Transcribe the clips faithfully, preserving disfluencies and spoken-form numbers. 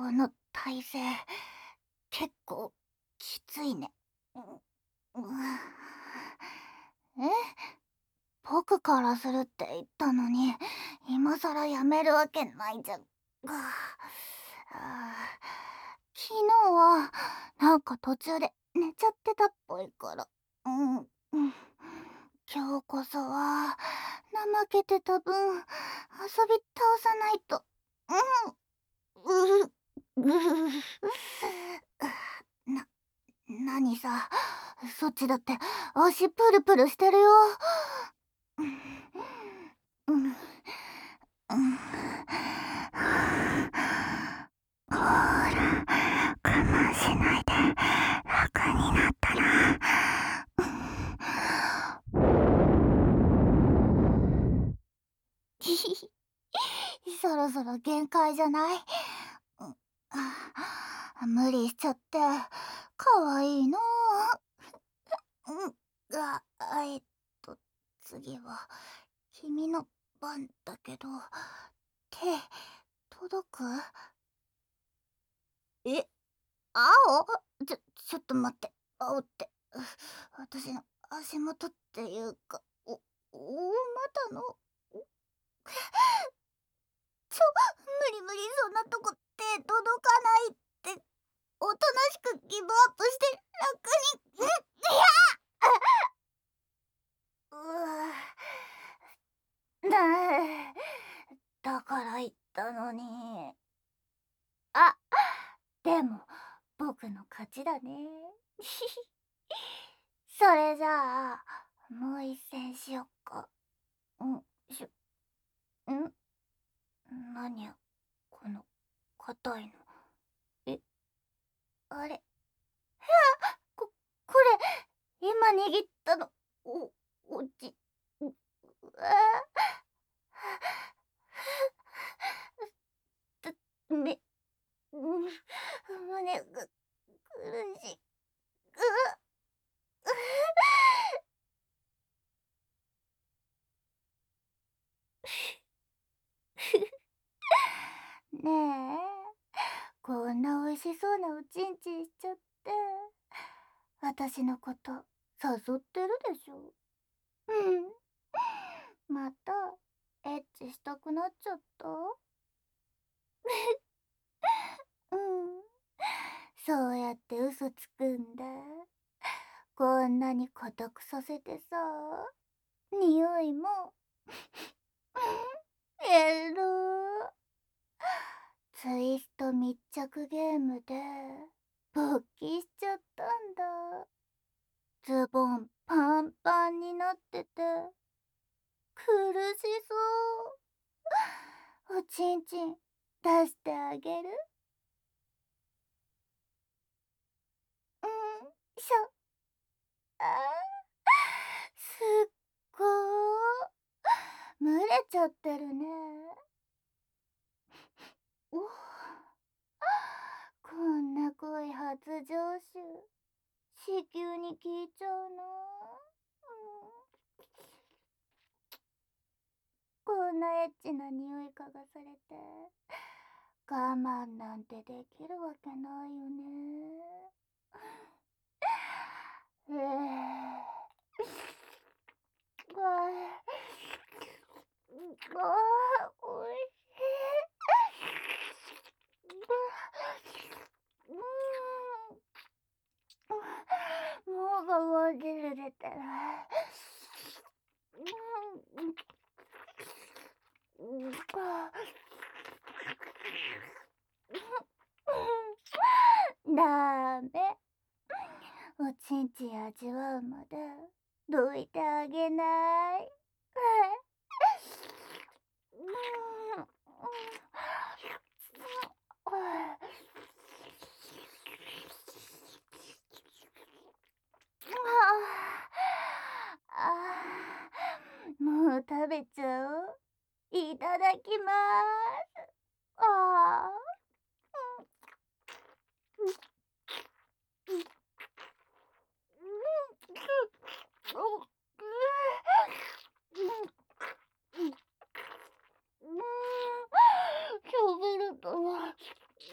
この体勢、結構きついね。ううえ僕からするって言ったのに、今さらやめるわけないじゃん。あ昨日はなんか途中で寝ちゃってたっぽいから。うん、うん、今日こそは怠けてた分遊び倒さないと。うんうううな何さ、そっちだって足プルプルしてるよ。うん、うん、うん。ほら、我慢しないで楽になったら。ヒヒヒ、そろそろ限界じゃない？うん、あ、無理しちゃってかわいいの。うん、あ、えっと次は君の番だけど、手届く？え、青？ちょちょっと待って、青って、う私の足元っていうか、お大股の。ちょ、無理無理、そんなとこ手届かないって。おとなしくギブアップして楽に。ん、いやうなあ、だから言ったのに。あ、でも僕の勝ちだね。それじゃあもう一戦しよっか。んしょん何やこの硬いの。え、あれ、ここれ今握ったの、おおち、うあーめ、うん、胸が苦しい。うねえ、こんな美味しそうなおちんちんしちゃって、私のこと誘ってるでしょ。うん、またエッチしたくなっちゃった。うん、そうやって嘘つくんだ。こんなに固くさせてさ、匂いもエロ。ツイスト密着ゲームで勃起しちゃったんだ。ズボンパンパンになってて苦しそう。おちんちん出してあげる？うん、しょ。あー、すっごー、蒸れちゃってるね。お、こんな濃い初上手、子宮に効いちゃうな。うん、こんなエッチな匂い嗅がされて我慢なんてできるわけないよね。ええー、わあ、わあ、おいしい。うん、もうがもう汁出てる。うん、うん、ダメ。おちんちん味わうまでどいてあげない。うん、ああ、もう食べちゃおう。いただきます。ああ。ショベルト。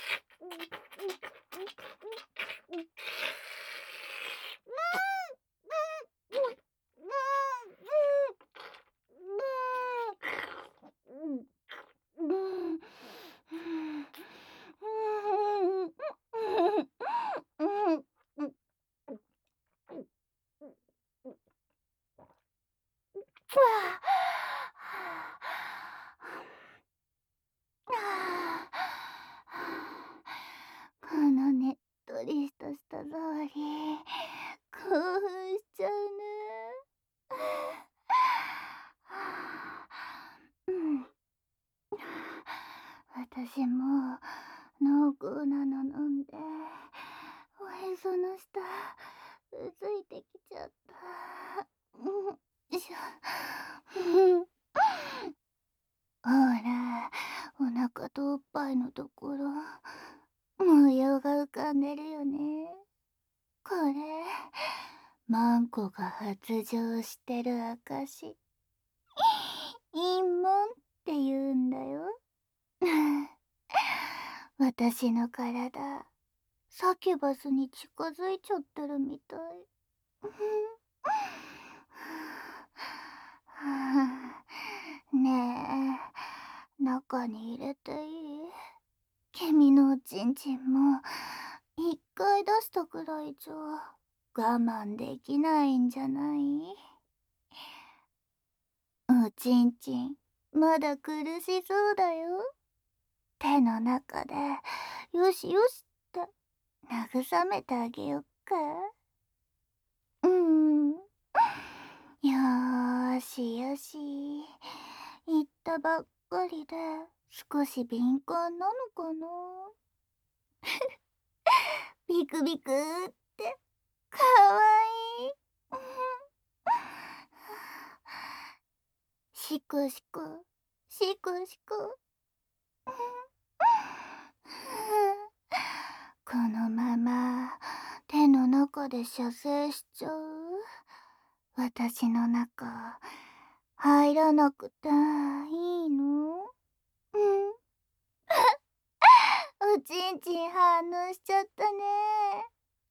このねっとりした舌触り、興奮しちゃうね。うん。私も濃厚なの飲んで、おへその下、うずいてきちゃった。うん、よいしょ。ほら、お腹とおっぱいのところ、模様が浮かんでるよね。 これ、マンコが発情してる証。陰門って言うんだよ。私の体、サキュバスに近づいちゃってるみたい。ねえ、中に入れていい？君のおちんちんも一回出したくらいじゃ我慢できないんじゃない？おちんちんまだ苦しそうだよ。手の中でよしよしって慰めてあげよっか。うん、よーしよし、言ったばっかりで少し敏感なのかな。ビクビクってかわいい。しくしくしくしく。このまま手の中で射精しちゃう？私の中入らなくていいの？うん。おちんちん反応しちゃったね。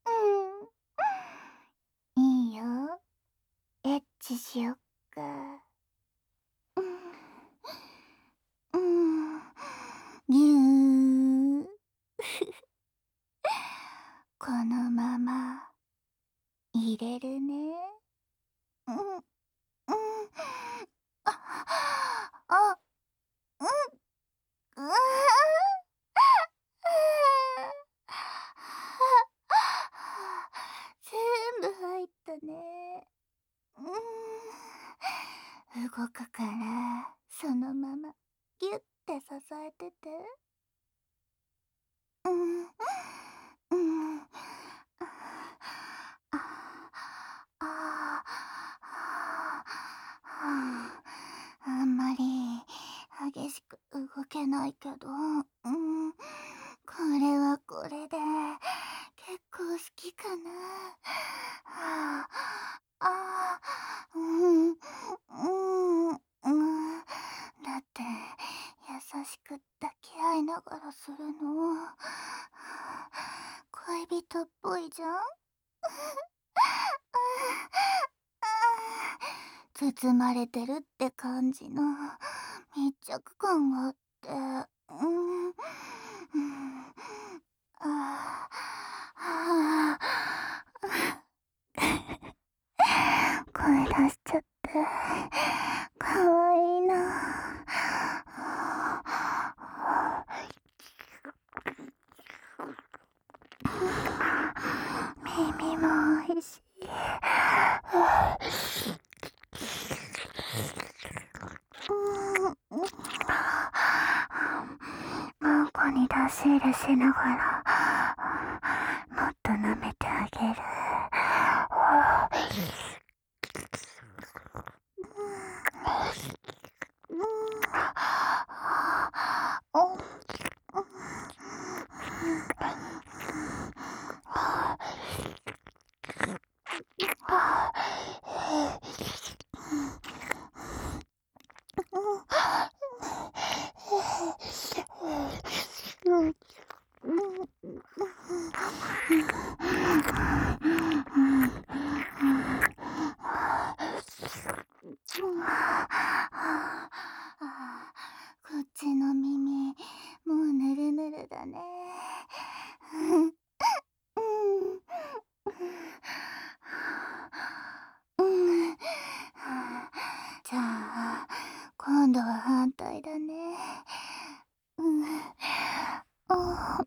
うん。いいよ。エッチしよっか。うん。うん。ぎゅー。このまま入れるね。うん。うん。あ、あ、うん。うわ全部入ったね。うん。動くからそのままギュッて支えてて。うん。うん。あああああんまり激しく動けないけど、うん、これはこれで結構好きかな。はあ、あー、うん、うん、うん。だって優しく抱き合いながらするの恋人っぽいじゃん。包まれてるって感じの密着感があって、うん、うん、ああ、声出しちゃってかわいいな。耳もおいしい。マンコに出し入れしながらもっと舐めてあげる。こっちの耳もうぬるぬるだね。うん。じゃあ今度は反対だね。うん。あ、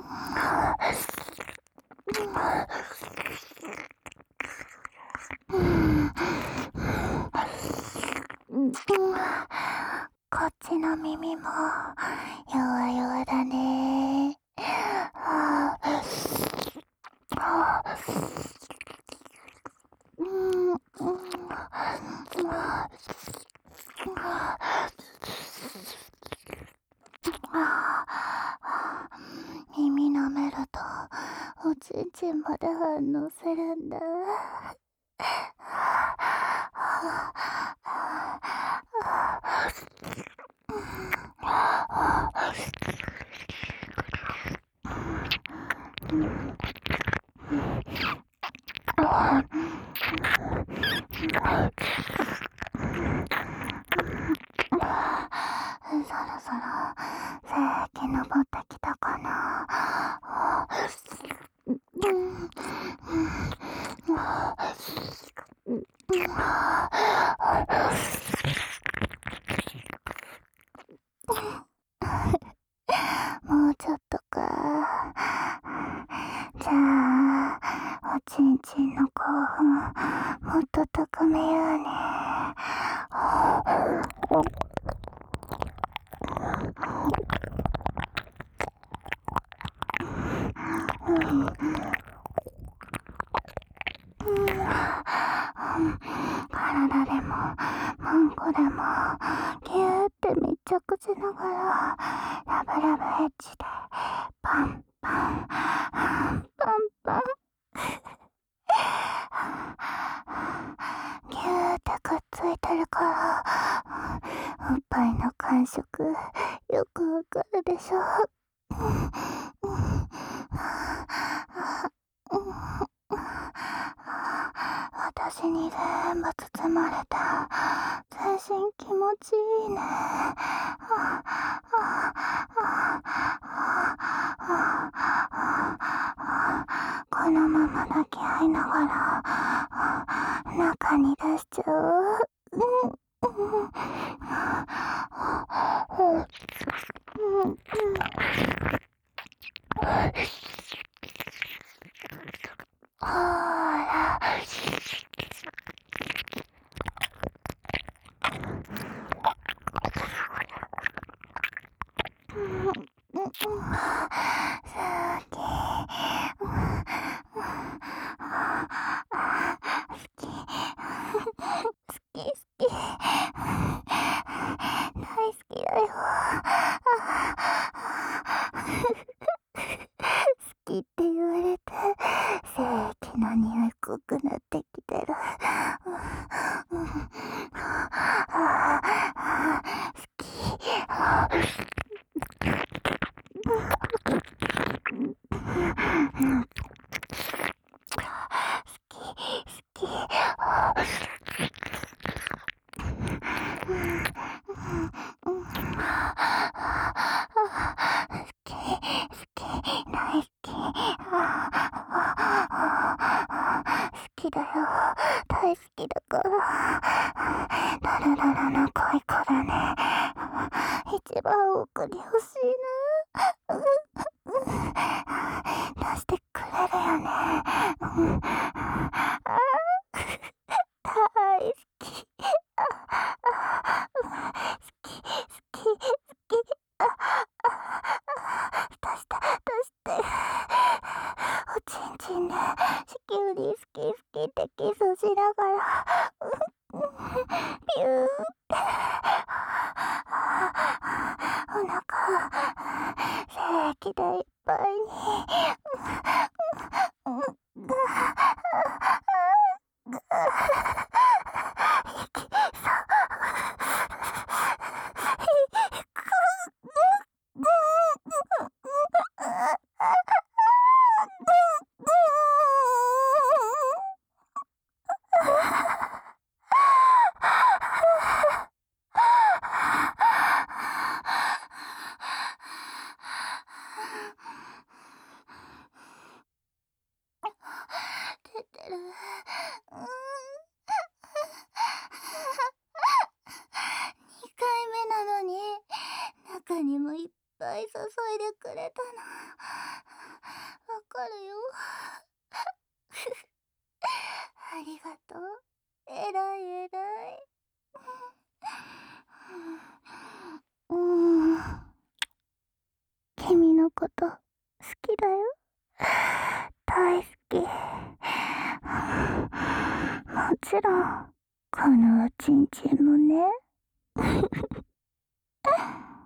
うん。こっちの耳も弱々だね。はあ、はあ、うん、うん、ああ、耳舐めるとおちんちんまで反応するんだ。そろそろ精液昇ってきたかな。もうちょっとか。じゃあおちんちんの興奮もっと高めようね。体でもマンコでもギューって密着しながらラブラブエッジでパンパンパンパンギューってくっついてるからおっぱいの感触よくわかるでしょ。私に全部包まれた。全身気持ちいいね。このまま抱き合いながら中に出しちゃう。ほら好きって言われて精液の匂い濃くなってきてる。好き。好きだよ。大好きだから。ララララの恋子だね。一番奥に欲しいな。出してくれるよね。大好き。好き好き好き。出して出して。おちんちんで地球に好き好きってキスしながらピューってお腹精液でいっぱいに。出てる。うん。にかいめなのに中にもいっぱい注いでくれたの。わかるよ。ありがとう。えらいえらい。うん。君のこと好きだよ。大好き。もちろんこのおちんちんもね。